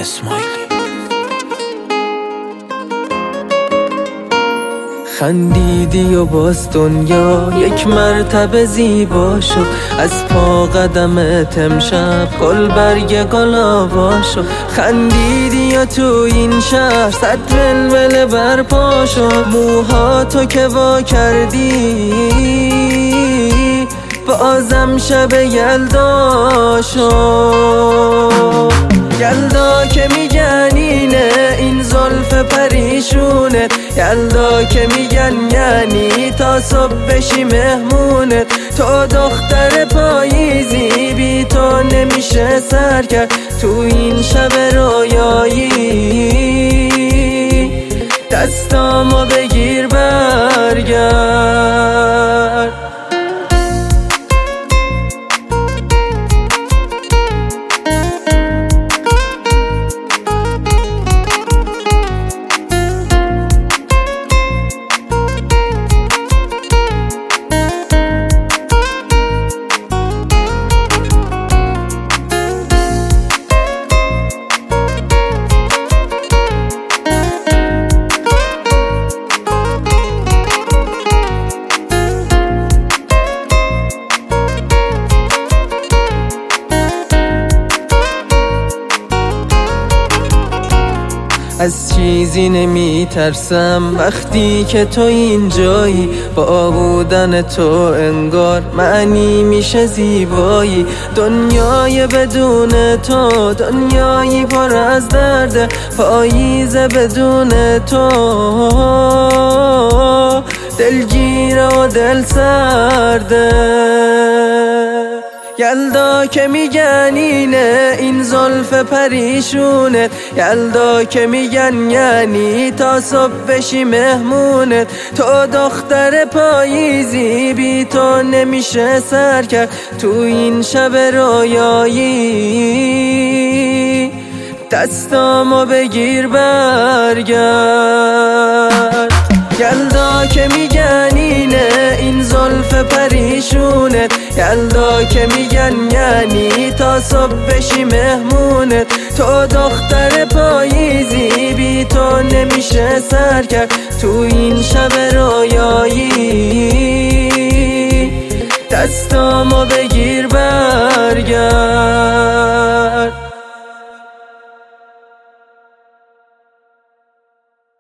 اسماعیلی. خندیدی و باز دنیا یک مرتبه زیبا شد، از پا قدمت امشب گل برگ گلابا شد. خندیدی و تو این شهر صد ولوله برپا شد، موهاتو که وا کردی بازم شب یلدا شد. یلدا که میگن اینه این زلف پریشونت، یلدا که میگن یعنی تا صبح بشی مهمونت. تو دختر پاییزی بی تو نمیشه سر کرد، تو این شب رویایی دستامو بگیر برگرد. از چیزی نمی ترسم وقتی که تو اینجایی، با بودن تو انگار معنی میشه زیبایی. دنیای بدون تو دنیایی پر از درده، پاییزه بدون تو دلگیره و دل سرده. یلدا که میگن اینه این زلف پریشونت، یلدا که میگن یعنی تا صبح بشی مهمونت. تو دختر پاییزی بی تو نمیشه سر کرد، تو این شب رویایی دستامو بگیر برگرد. یلدا که میگن اینه این زلف پریشونت، یلدا که میگن یعنی تا صبح بشی مهمونت. تو دختر پاییزی بی تو نمیشه سر کرد، تو این شب رویایی دستامو بگیر برگرد.